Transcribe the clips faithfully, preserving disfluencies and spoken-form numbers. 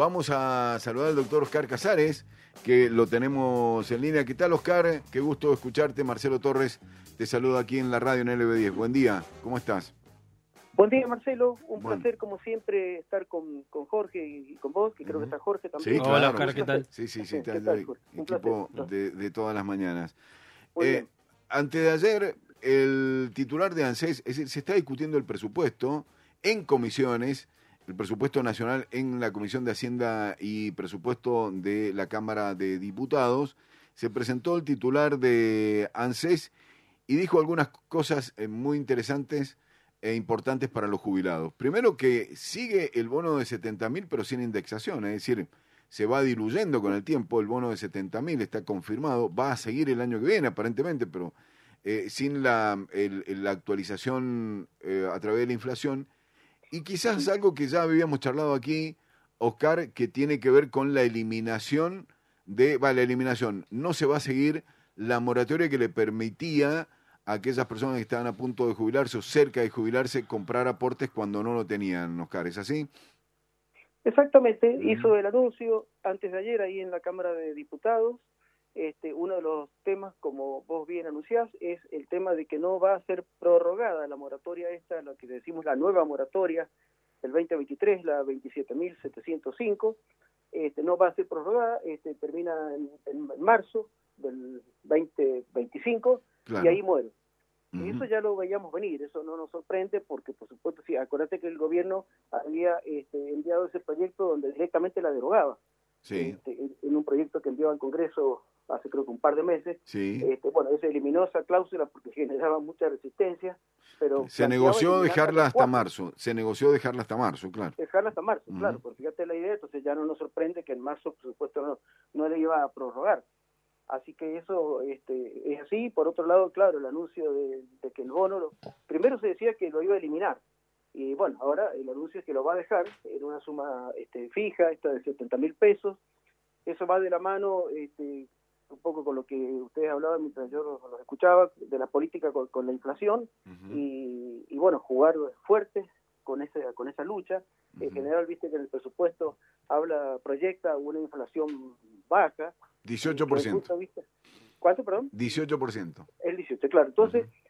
Vamos a saludar al doctor Oscar Casares, que lo tenemos en línea. ¿Qué tal, Oscar? Qué gusto escucharte. Marcelo Torres te saluda aquí en la radio en L B diez. Buen día, ¿cómo estás? Buen día, Marcelo. Un bueno. placer, como siempre, estar con, con Jorge y con vos, que creo que está Jorge también. Sí, claro. Hola, Oscar, ¿qué tal? Sí, sí, sí, está ¿Qué el tal, Jorge? Un equipo placer. de, de todas las mañanas. Muy Eh, bien. antes de ayer, el titular de ANSES, es decir, se está discutiendo el presupuesto en comisiones, el presupuesto nacional en la Comisión de Hacienda y Presupuesto de la Cámara de Diputados. Se presentó el titular de ANSES y dijo algunas cosas eh, muy interesantes e importantes para los jubilados. Primero, que sigue el bono de setenta mil, pero sin indexación, es decir, se va diluyendo con el tiempo. El bono de setenta mil está confirmado, va a seguir el año que viene aparentemente, pero eh, sin la, el, la actualización eh, a través de la inflación. Y quizás algo que ya habíamos charlado aquí, Oscar, que tiene que ver con la eliminación de, va, la eliminación, no se va a seguir la moratoria que le permitía a aquellas personas que estaban a punto de jubilarse o cerca de jubilarse comprar aportes cuando no lo tenían, Oscar, ¿es así? Exactamente, Mm. hizo el anuncio antes de ayer ahí en la Cámara de Diputados. Este, uno de los temas, como vos bien anunciás, es el tema de que no va a ser prorrogada la moratoria esta, la que decimos la nueva moratoria del veinte veintitrés, la veintisiete mil setecientos cinco, este, no va a ser prorrogada, este, termina en, en marzo del veinte veinticinco, Claro. y ahí muere. Uh-huh. Y eso ya lo veíamos venir, eso no nos sorprende porque, por supuesto, sí, acuérdate que el gobierno había este, enviado ese proyecto donde directamente la derogaba. Sí. Este, en, en un proyecto que envió al Congreso hace creo que un par de meses. Sí. Este, bueno, se eliminó esa cláusula porque generaba mucha resistencia, pero Se negoció dejarla hasta cuatro. marzo, se negoció dejarla hasta marzo, claro. Dejarla hasta marzo, Uh-huh. claro, porque fíjate la idea, entonces ya no nos sorprende que en marzo, por supuesto, no, no le iba a prorrogar. Así que eso este, es así. Por otro lado, claro, el anuncio de, de que el bono, lo, primero se decía que lo iba a eliminar, y bueno, ahora el anuncio es que lo va a dejar en una suma este, fija, esta de setenta mil pesos. Eso va de la mano este, un poco con lo que ustedes hablaban mientras yo los, los escuchaba, de la política con, con la inflación, uh-huh. y, y bueno, jugar fuerte con esa, con esa lucha. Uh-huh. En general, viste que en el presupuesto habla, proyecta una inflación baja. dieciocho por ciento. ¿Cuánto, perdón? dieciocho por ciento. El dieciocho, claro. Entonces, uh-huh.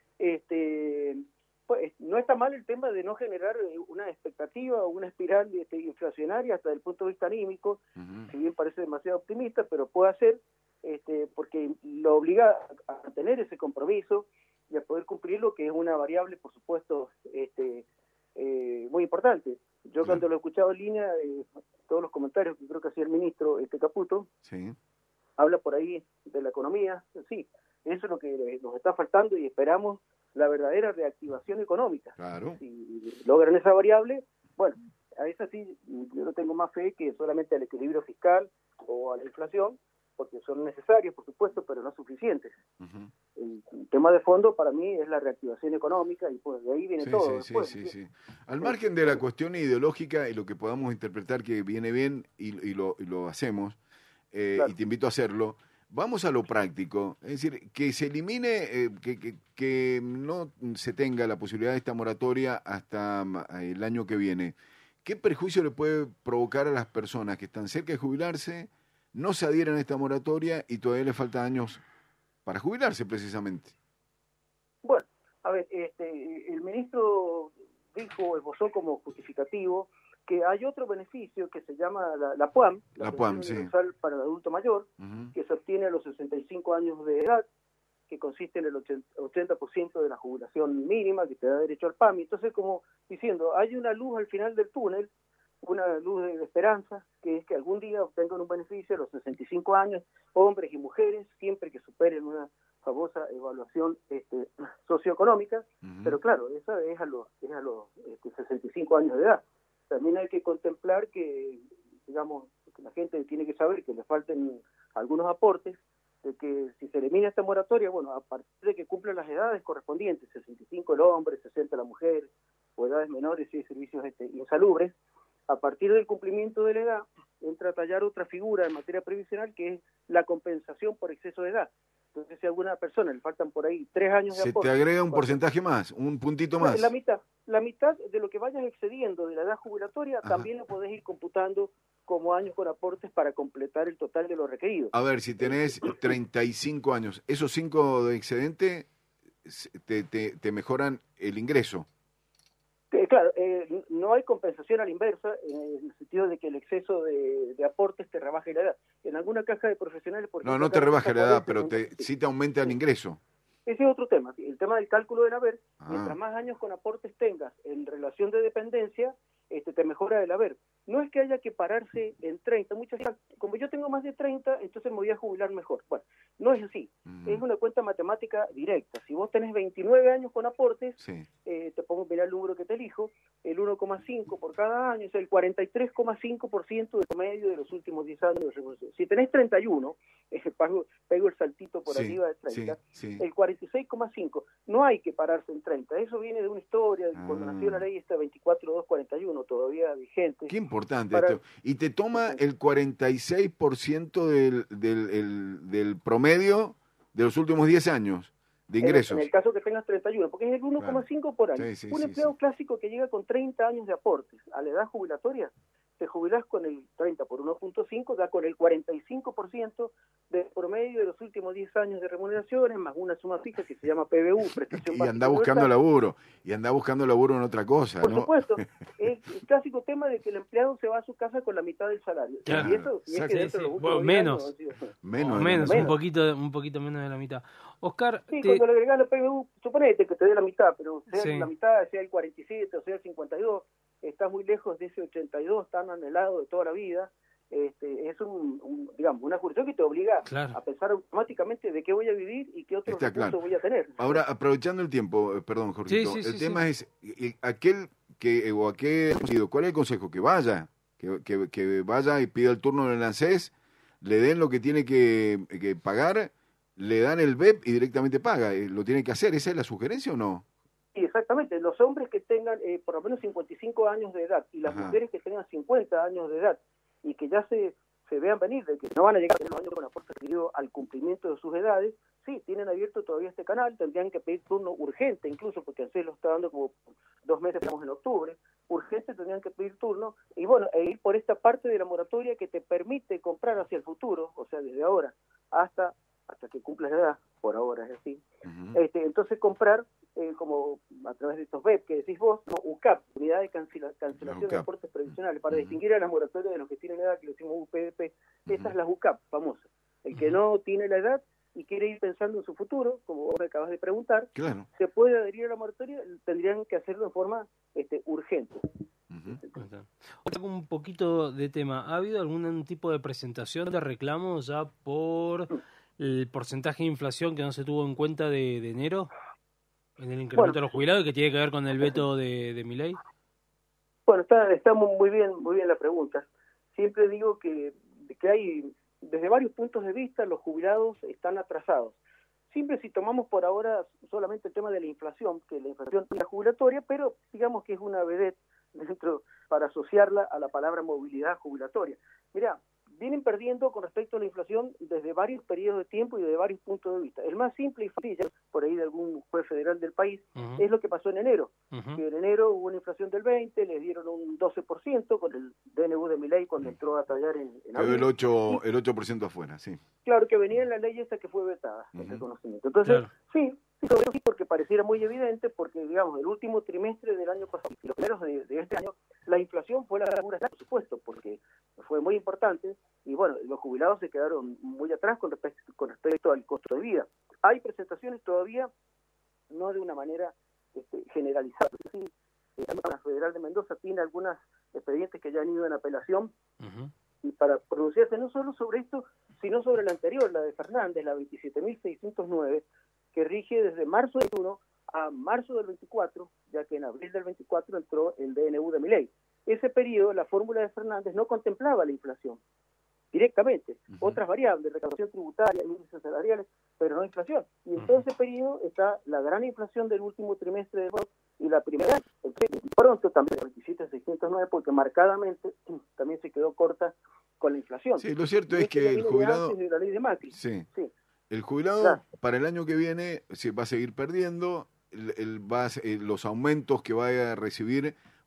este, pues, no está mal el tema de no generar una expectativa o una espiral este, inflacionaria hasta el punto de vista anímico, uh-huh. si bien parece demasiado optimista, pero puede hacer, este, porque lo obliga a tener ese compromiso y a poder cumplirlo, que es una variable, por supuesto, este, eh, muy importante. Yo uh-huh. cuando lo he escuchado en línea, eh, todos los comentarios que creo que hacía el ministro este Caputo, sí. habla por ahí de la economía, sí, eso es lo que nos está faltando y esperamos la verdadera reactivación económica. Claro. Si logran esa variable, bueno, a esa sí, yo no tengo más fe que solamente al equilibrio fiscal o a la inflación, porque son necesarios, por supuesto, pero no suficientes. Uh-huh. El, el tema de fondo para mí es la reactivación económica y pues de ahí viene sí, todo. Sí, después, sí, ¿sí? sí, sí. Al margen de la cuestión ideológica y lo que podamos interpretar que viene bien y, y, lo, y lo hacemos, eh, claro. y te invito a hacerlo, vamos a lo práctico, es decir, que se elimine, eh, que, que, que no se tenga la posibilidad de esta moratoria hasta el año que viene. ¿Qué perjuicio le puede provocar a las personas que están cerca de jubilarse, no se adhieren a esta moratoria y todavía les faltan años para jubilarse precisamente? Bueno, a ver, este, el ministro dijo, esbozó como justificativo que hay otro beneficio que se llama la, la PUAM, la, la Pensión PUAM, sí. Universal para el Adulto Mayor, uh-huh. que se obtiene a los sesenta y cinco años de edad, que consiste en el ochenta por ciento de la jubilación mínima, que te da derecho al PAMI. Entonces, como diciendo, hay una luz al final del túnel, una luz de esperanza, que es que algún día obtengan un beneficio a los sesenta y cinco años, hombres y mujeres, siempre que superen una famosa evaluación este, socioeconómica, uh-huh. pero claro, esa es a los, es a los este, sesenta y cinco años de edad. También hay que contemplar que, digamos, que la gente tiene que saber que le falten algunos aportes, de que si se elimina esta moratoria, bueno, a partir de que cumplan las edades correspondientes, sesenta y cinco el hombre, sesenta la mujer, o edades menores y servicios este, insalubres, a partir del cumplimiento de la edad, entra a tallar otra figura en materia previsional que es la compensación por exceso de edad. Entonces, si a alguna persona le faltan por ahí tres años de se aporte... Se te agrega un porcentaje más, un puntito más. La mitad, la mitad de lo que vayas excediendo de la edad jubilatoria, ajá, también lo podés ir computando como años con aportes para completar el total de lo requerido. A ver, si tenés treinta y cinco años, esos cinco de excedente te, te, te mejoran el ingreso. Eh, claro, eh, no hay compensación a la inversa en el sentido de que el exceso de, de aportes te rebaje la edad. En alguna caja de profesionales... Por no, ejemplo, no te rebaja la edad, cuarenta, pero te, sí te aumenta el ingreso. Ese es otro tema, el tema del cálculo del haber. Ah. Mientras más años con aportes tengas en relación de dependencia, este, te mejora el haber. No es que haya que pararse en treinta, muchas veces, como yo tengo más de treinta, entonces me voy a jubilar mejor. Bueno, no es así, uh-huh. Es una cuenta matemática directa. Si vos tenés veintinueve años con aportes, sí. eh, te pongo, mirá el número que te elijo, el uno coma cinco por cada año, es el cuarenta y tres coma cinco por ciento de promedio de los últimos diez años de revolución. Si tenés treinta y uno, eh, pago, pego el saltito por sí, arriba de treinta, sí, sí. El cuarenta y seis coma cinco, no hay que pararse en treinta, eso viene de una historia, de cuando ah. nació la ley esta veinticuatro mil doscientos cuarenta y uno, todavía vigente. Qué importante para... esto. Y te toma el cuarenta y seis por ciento del, del, el, del promedio de los últimos diez años de ingresos. En el, en el caso que tengas treinta y uno, porque es el uno coma cinco claro. por año. Sí, sí, Un sí, empleado sí. clásico que llega con treinta años de aportes a la edad jubilatoria, te jubilás con el treinta por uno punto cinco, da con el cuarenta y cinco por ciento del promedio de los últimos diez años de remuneraciones, más una suma fija que se llama P B U, prestación y anda buscando laburo, y anda buscando laburo en otra cosa, Por ¿no? supuesto, es el clásico tema de que el empleado se va a su casa con la mitad del salario. Claro. Y eso, y es que dentro sí, de los bueno, menos, años, sido... menos, menos, menos, un poquito, un poquito menos de la mitad. Oscar, sí, te... cuando le agregás la P B U, suponete que te dé la mitad, pero sea sí. la mitad, sea el cuarenta y siete o sea el cincuenta y dos, estás muy lejos de ese ochenta y dos tan anhelado de toda la vida. Este, es un, un, digamos, una jurisdicción que te obliga claro. a pensar automáticamente de qué voy a vivir y qué otros Está recursos claro. voy a tener. Ahora, aprovechando el tiempo, perdón, Jorgito, sí, sí, el sí, tema sí. es, aquel que, o aquel, ¿cuál es el consejo? Que vaya, que, que, que vaya y pida el turno en el ANSES, le den lo que tiene que, que pagar, le dan el B E P y directamente paga, ¿lo tiene que hacer? ¿Esa es la sugerencia o no? Sí, exactamente. Los hombres que tengan eh, por lo menos cincuenta y cinco años de edad y las Ajá. mujeres que tengan cincuenta años de edad y que ya se, se vean venir de que no van a llegar a los años con aporte requerido al cumplimiento de sus edades, sí, tienen abierto todavía este canal, tendrían que pedir turno urgente incluso, porque ANSES lo está dando como dos meses, estamos en octubre, urgente tendrían que pedir turno, y bueno, e ir por esta parte de la moratoria que te permite comprar hacia el futuro, o sea, desde ahora hasta hasta que cumplas la edad, por ahora es así, uh-huh. este, entonces comprar eh, como a través de estos B E P que decís vos, no, U C A P, Unidad de cancela, Cancelación de Aportes Previsionales, para uh-huh. distinguir a las moratorias de los que tienen edad, que le decimos U P D P, uh-huh. Esta es la U C A P famosa. El que uh-huh. no tiene la edad y quiere ir pensando en su futuro, como vos me acabas de preguntar, claro. se puede adherir a la moratoria, tendrían que hacerlo de forma este, urgente. Uh-huh. Un poquito de tema, ¿ha habido algún tipo de presentación de reclamos ya por el porcentaje de inflación que no se tuvo en cuenta de, de enero? En el incremento bueno, de los jubilados, que tiene que ver con el veto de, de Milei. Bueno, está, está muy bien, muy bien la pregunta. Siempre digo que, que hay, desde varios puntos de vista, los jubilados están atrasados. Siempre si tomamos por ahora solamente el tema de la inflación, que la inflación es jubilatoria, pero digamos que es una vedette dentro para asociarla a la palabra movilidad jubilatoria. Mirá, vienen perdiendo con respecto a la inflación desde varios periodos de tiempo y desde varios puntos de vista. El más simple y fácil, por ahí de algún juez federal del país, uh-huh. es lo que pasó en enero. Uh-huh. Que en enero hubo una inflación del veinte, les dieron un doce por ciento con el D N U de Milei cuando uh-huh. entró a tallar en, en abril. el ocho por ciento, el ocho por ciento afuera, sí. Claro, que venía en la ley esta que fue vetada, uh-huh. ese conocimiento. Entonces, claro. sí, sí, porque pareciera muy evidente, porque, digamos, el último trimestre del año pasado y los primeros de, de este año, la inflación fue la dura, por supuesto, porque fue muy importante y, bueno, los jubilados se quedaron muy atrás con respecto, con respecto al costo de vida. Hay presentaciones todavía, no de una manera este, generalizada. Sí, la Federal de Mendoza tiene algunos expedientes que ya han ido en apelación uh-huh. y para pronunciarse no solo sobre esto, sino sobre la anterior, la de Fernández, la veintisiete mil seiscientos nueve, que rige desde marzo del veintiuno a marzo del veinticuatro, ya que en abril del veinticuatro entró el D N U de Milei. Ese periodo, la fórmula de Fernández no contemplaba la inflación directamente, uh-huh. otras variables, recaudación tributaria, índices salariales, pero no inflación. Y en todo ese periodo está la gran inflación del último trimestre de y la primera, y pronto también la veintisiete mil seiscientos nueve, porque marcadamente también se quedó corta con la inflación. Sí, lo cierto es que el jubilado... De la ley de Macri. Sí. sí. El jubilado claro. para el año que viene se va a seguir perdiendo, el, el va a, los aumentos que va a recibir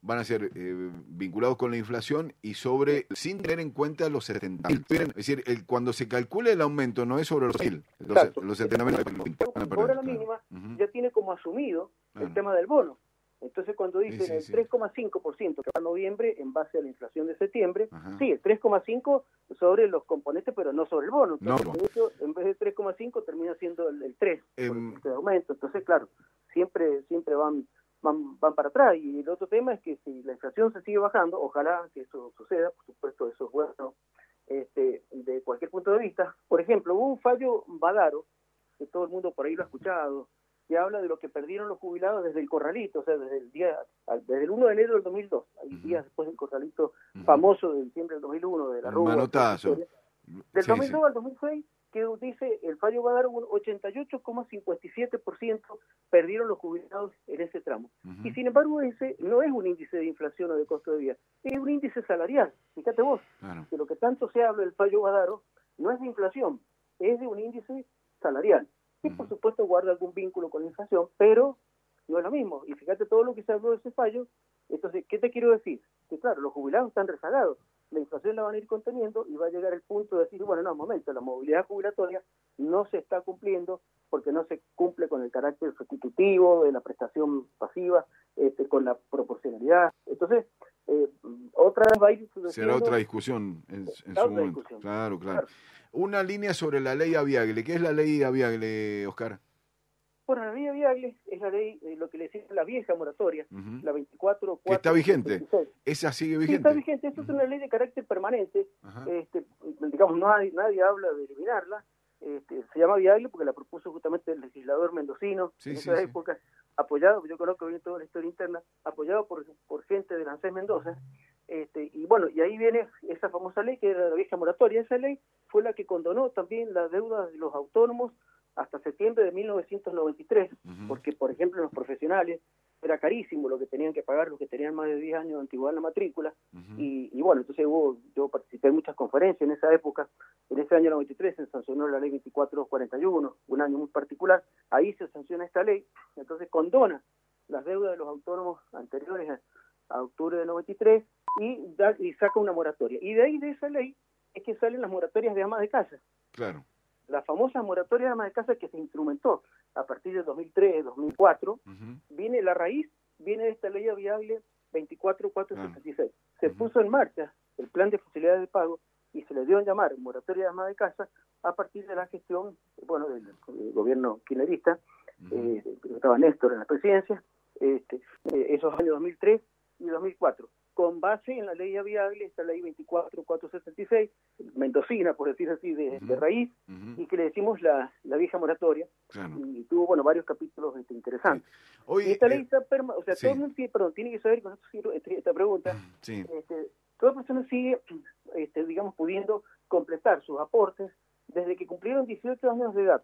van a ser eh, vinculados con la inflación y sobre, sin tener en cuenta los setenta mil. Es decir, el, cuando se calcula el aumento no es sobre los mil, los, los setenta mil. Ahora la mínima uh-huh. ya tiene como asumido claro. el tema del bono. Entonces cuando dicen sí, sí, el sí. tres coma cinco por ciento que va a noviembre en base a la inflación de septiembre, ajá. sí, el tres coma cinco por ciento sobre los componentes, pero no sobre el bono. Entonces, no. Eso, en vez de tres coma cinco por ciento termina siendo el, el tres por ciento um, por el aumento. Entonces, claro, siempre siempre van, van van para atrás. Y el otro tema es que si la inflación se sigue bajando, ojalá que eso suceda, por supuesto eso es bueno este, de cualquier punto de vista. Por ejemplo, hubo un fallo Badaro, que todo el mundo por ahí lo ha escuchado, que habla de lo que perdieron los jubilados desde el corralito, o sea, desde el día desde el uno de enero del dos mil dos, hay uh-huh. días después del corralito uh-huh. famoso de diciembre del dos mil uno, de la Rúa. Manotazo. Del sí, dos mil dos sí. al dos mil seis, que dice el fallo va a dar un ochenta y ocho coma cincuenta y siete por ciento perdieron los jubilados en ese tramo. Uh-huh. Y sin embargo, ese no es un índice de inflación o de costo de vida, es un índice salarial. Fíjate vos, claro. que lo que tanto se habla del fallo Badaro no es de inflación, es de un índice salarial. Y por supuesto guarda algún vínculo con la inflación, pero no es lo mismo. Y fíjate todo lo que se habló de ese fallo. Entonces, ¿qué te quiero decir? Que claro, los jubilados están rezagados, la inflación la van a ir conteniendo y va a llegar el punto de decir, bueno, no, un momento, la movilidad jubilatoria no se está cumpliendo porque no se cumple con el carácter sustitutivo de la prestación pasiva, este, con la proporcionalidad. Entonces, eh, otra va a ir sucediendo. Será otra discusión en, en su momento. Discusión. Claro, claro, claro. Una línea sobre la ley Aviagle. ¿Qué es la ley Aviagle, Oscar? Bueno, la ley Aviagle es la ley, eh, lo que le decimos la vieja moratoria, uh-huh. la veinticuatro cuatro. ¿Que está vigente? ¿Esa sigue vigente? Sí, está vigente. Esto uh-huh. es una ley de carácter permanente. Uh-huh. Este, digamos, no hay, nadie habla de eliminarla. Este, se llama Aviagle porque la propuso justamente el legislador mendocino sí, en esa sí, época, sí. apoyado, yo conozco bien toda la historia interna, apoyado por, por gente de ANSES Mendoza. Este, y bueno, y ahí viene esa famosa ley que era la vieja moratoria. Esa ley fue la que condonó también la deuda de los autónomos hasta septiembre de mil novecientos noventa y tres, uh-huh. porque por ejemplo los profesionales era carísimo lo que tenían que pagar los que tenían más de diez años de antigüedad en la matrícula, uh-huh. y, y bueno, entonces hubo, yo participé en muchas conferencias en esa época. En ese año noventa y tres se sancionó la ley veinticuatro cuarenta y uno, un año muy particular, ahí se sanciona esta ley, entonces condona las deudas de los autónomos anteriores a, a octubre de noventa y tres y, da, y saca una moratoria, y de ahí de esa ley es que salen las moratorias de amas de casa. Claro. La famosa moratoria de amas de casa que se instrumentó a partir del dos mil tres, dos mil cuatro, uh-huh. viene la raíz, viene de esta ley Aviagle veinticuatro cuatrocientos setenta y seis. Uh-huh. Se uh-huh. puso en marcha el plan de facilidades de pago y se le dio en llamar moratoria de amas de casa a partir de la gestión, bueno, del, del gobierno kirchnerista, uh-huh. eh, estaba Néstor en la presidencia, este, eh, esos años dos mil tres y dos mil cuatro. Con base en la ley Aviagle, esta ley veinticuatro cuatrocientos setenta y seis, mendocina, por decir así, de, uh-huh. de raíz, uh-huh. y que le decimos la, la vieja moratoria, claro. y tuvo, bueno, varios capítulos este, interesantes. Sí. Hoy, y esta ley eh, está, perma o sea, sí. todo el mundo tiene, perdón, tiene que saber, con esto esta pregunta, sí. este, toda persona sigue, este, digamos, pudiendo completar sus aportes desde que cumplieron dieciocho años de edad.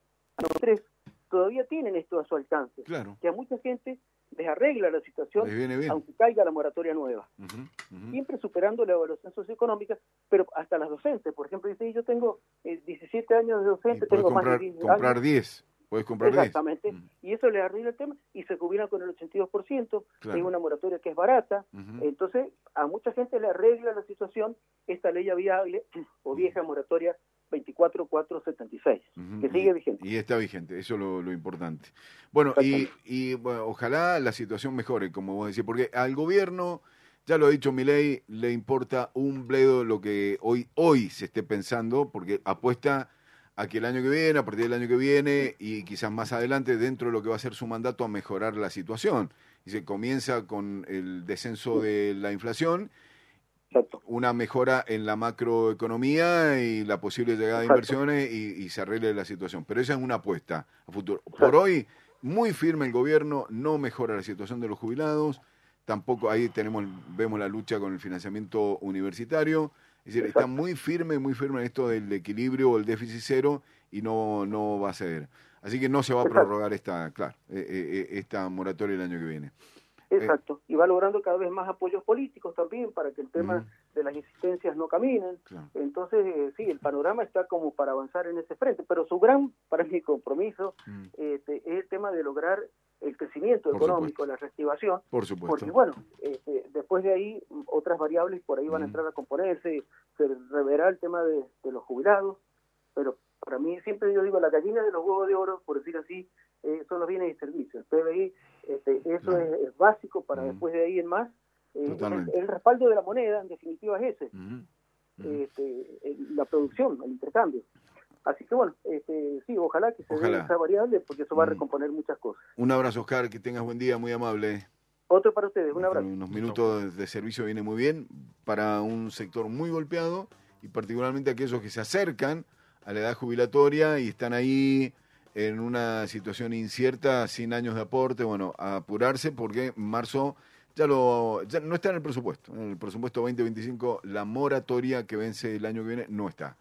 A los tres todavía tienen esto a su alcance, claro. que a mucha gente les arregla la situación, aunque caiga la moratoria nueva. Uh-huh, uh-huh. Siempre superando la evaluación socioeconómica, pero hasta las docentes, por ejemplo, dice, yo tengo eh, diecisiete años de docente, tengo comprar, más de diez comprar años. diez, puedes comprar diez. Exactamente, uh-huh. y eso les arregla el tema, y se jubilan con el ochenta y dos por ciento, claro. es una moratoria que es barata, uh-huh. entonces a mucha gente le arregla la situación esta ley Aviagle o vieja moratoria veinticuatro cuatrocientos setenta y seis, uh-huh. que sigue vigente. Y está vigente, eso es lo, lo importante. Bueno, y, y bueno, ojalá la situación mejore, como vos decís, porque al gobierno, ya lo ha dicho Milei, le importa un bledo lo que hoy, hoy se esté pensando, porque apuesta a que el año que viene, a partir del año que viene, y quizás más adelante, dentro de lo que va a ser su mandato, a mejorar la situación. Y se comienza con el descenso de la inflación, una mejora en la macroeconomía y la posible llegada de inversiones y, y se arregle la situación. Pero esa es una apuesta a futuro. Por hoy, muy firme el gobierno, no mejora la situación de los jubilados, tampoco ahí tenemos vemos la lucha con el financiamiento universitario, es decir, está muy firme, muy firme en esto del equilibrio o el déficit cero y no, no va a ceder. Así que no se va a prorrogar esta, claro, eh, eh, esta moratoria el año que viene. Exacto, y va logrando cada vez más apoyos políticos también para que el tema uh-huh. de las insistencias no caminen. Claro. Entonces, eh, sí, el panorama está como para avanzar en ese frente, pero su gran, para mi compromiso, mm. este, es el tema de lograr el crecimiento por económico, supuesto. La reactivación, por supuesto. Porque bueno, este, después de ahí otras variables por ahí van mm. a entrar a componerse, se reverá el tema de, de los jubilados, pero para mí siempre yo digo, la gallina de los huevos de oro, por decir así, eh, son los bienes y servicios. El P B I, este, eso claro. es, es básico para mm. después de ahí en más. Eh, el, el respaldo de la moneda, en definitiva, es ese, mm-hmm. Mm-hmm. Este, el, la producción, el intercambio. Así que bueno, este, sí, ojalá que se ojalá. dé esa variable, porque eso va a recomponer mm. muchas cosas. Un abrazo, Oscar, que tengas buen día, muy amable. Otro para ustedes, un abrazo. Unos minutos de servicio viene muy bien para un sector muy golpeado y particularmente aquellos que se acercan a la edad jubilatoria y están ahí en una situación incierta, sin años de aporte. Bueno, a apurarse porque en marzo ya lo ya no está en el presupuesto. En el presupuesto veinte veinticinco la moratoria que vence el año que viene no está.